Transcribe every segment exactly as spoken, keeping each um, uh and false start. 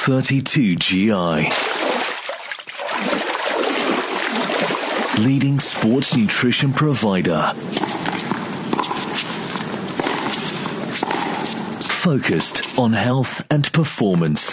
thirty-two G I. Leading sports nutrition provider. Focused on health and performance.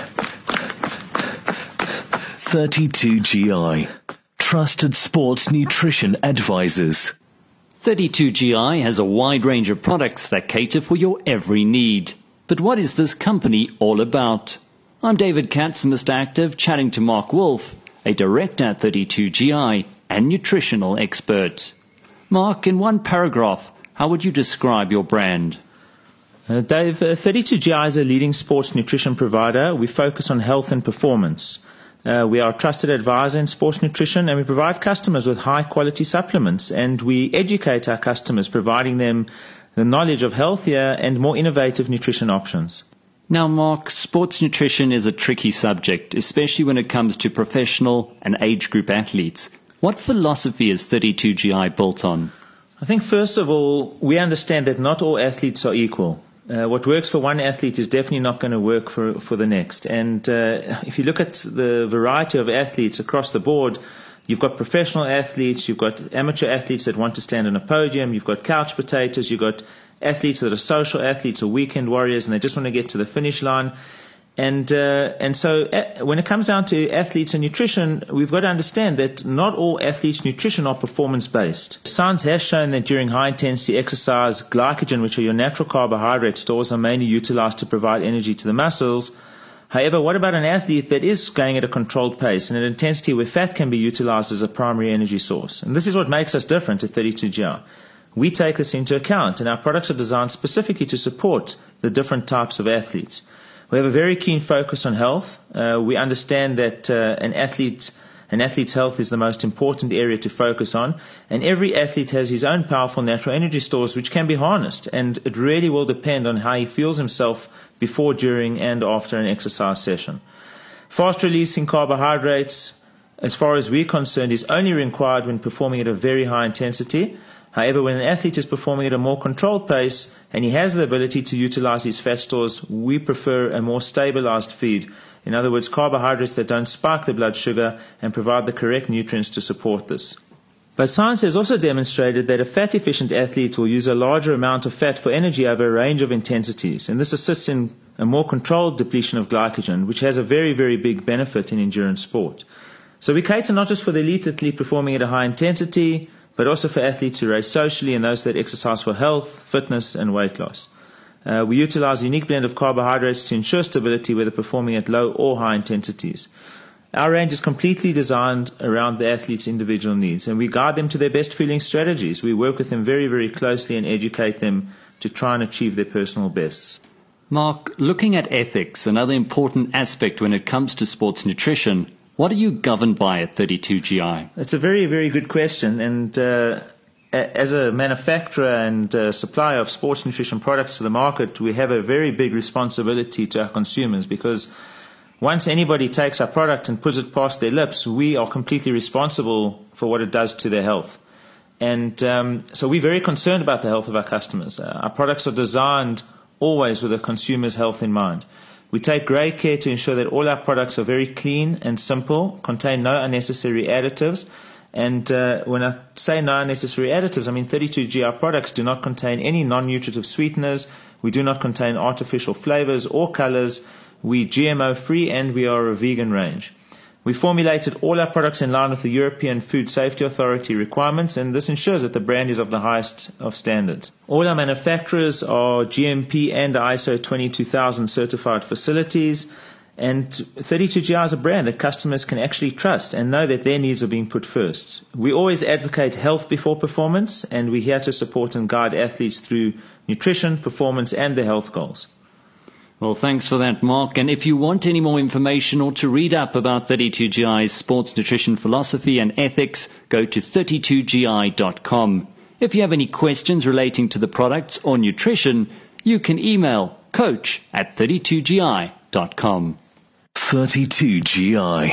thirty-two G I. Trusted sports nutrition advisors. thirty-two G I has a wide range of products that cater for your every need. But what is this company all about? I'm David Katz, Mister Active, chatting to Mark Wolf, a director at thirty-two G I and nutritional expert. Mark, in one paragraph, how would you describe your brand? Uh, Dave, uh, thirty-two G I is a leading sports nutrition provider. We focus on health and performance. Uh, we are a trusted advisor in sports nutrition, and we provide customers with high-quality supplements, and we educate our customers, providing them the knowledge of healthier and more innovative nutrition options. Now, Mark, sports nutrition is a tricky subject, especially when it comes to professional and age group athletes. What philosophy is thirty-two G I built on? I think, first of all, we understand that not all athletes are equal. Uh, what works for one athlete is definitely not going to work for, for the next. And uh, if you look at the variety of athletes across the board, you've got professional athletes, you've got amateur athletes that want to stand on a podium, you've got couch potatoes, you've got athletes that are social athletes or weekend warriors and they just want to get to the finish line. And uh, and so uh, when it comes down to athletes and nutrition, we've got to understand that not all athletes' nutrition are performance-based. Science has shown that during high-intensity exercise, glycogen, which are your natural carbohydrate stores, are mainly utilized to provide energy to the muscles. However, what about an athlete that is going at a controlled pace and at an intensity where fat can be utilized as a primary energy source? And this is what makes us different at thirty-two G I. We take this into account, and our products are designed specifically to support the different types of athletes. We have a very keen focus on health. Uh, we understand that uh, an athlete, an athlete's health is the most important area to focus on, and every athlete has his own powerful natural energy stores which can be harnessed, and it really will depend on how he feels himself before, during, and after an exercise session. Fast-releasing carbohydrates, as far as we're concerned, is only required when performing at a very high intensity. However, when an athlete is performing at a more controlled pace and he has the ability to utilize his fat stores, we prefer a more stabilized feed. In other words, carbohydrates that don't spike the blood sugar and provide the correct nutrients to support this. But science has also demonstrated that a fat-efficient athlete will use a larger amount of fat for energy over a range of intensities, and this assists in a more controlled depletion of glycogen, which has a very, very big benefit in endurance sport. So we cater not just for the elite athlete performing at a high intensity, but also for athletes who race socially and those that exercise for health, fitness, and weight loss. Uh, we utilize a unique blend of carbohydrates to ensure stability whether performing at low or high intensities. Our range is completely designed around the athlete's individual needs, and we guide them to their best fueling strategies. We work with them very, very closely and educate them to try and achieve their personal bests. Mark, looking at ethics, another important aspect when it comes to sports nutrition, what are you governed by at thirty-two G I? That's a very, very good question. And uh, as a manufacturer and uh, supplier of sports nutrition products to the market, we have a very big responsibility to our consumers, because once anybody takes our product and puts it past their lips, we are completely responsible for what it does to their health. And um, so we're very concerned about the health of our customers. Uh, our products are designed always with the consumer's health in mind. We take great care to ensure that all our products are very clean and simple, contain no unnecessary additives. And uh, when I say no unnecessary additives, I mean thirty-two G I products do not contain any non-nutritive sweeteners. We do not contain artificial flavors or colors. We're G M O-free, and we are a vegan range. We formulated all our products in line with the European Food Safety Authority requirements, and this ensures that the brand is of the highest of standards. All our manufacturers are G M P and I S O twenty-two thousand certified facilities, and thirty-two G I is a brand that customers can actually trust and know that their needs are being put first. We always advocate health before performance, and we're here to support and guide athletes through nutrition, performance, and their health goals. Well, thanks for that, Mark. And if you want any more information or to read up about thirty-two G I's sports nutrition philosophy and ethics, go to thirty-two G I dot com. If you have any questions relating to the products or nutrition, you can email coach at thirty-two G I dot com. thirty-two G I.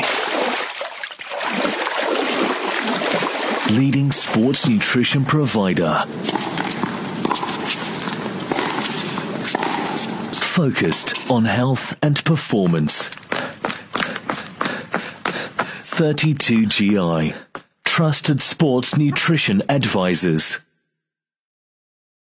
Leading sports nutrition provider. Focused on health and performance. thirty-two G I. Trusted sports nutrition advisors.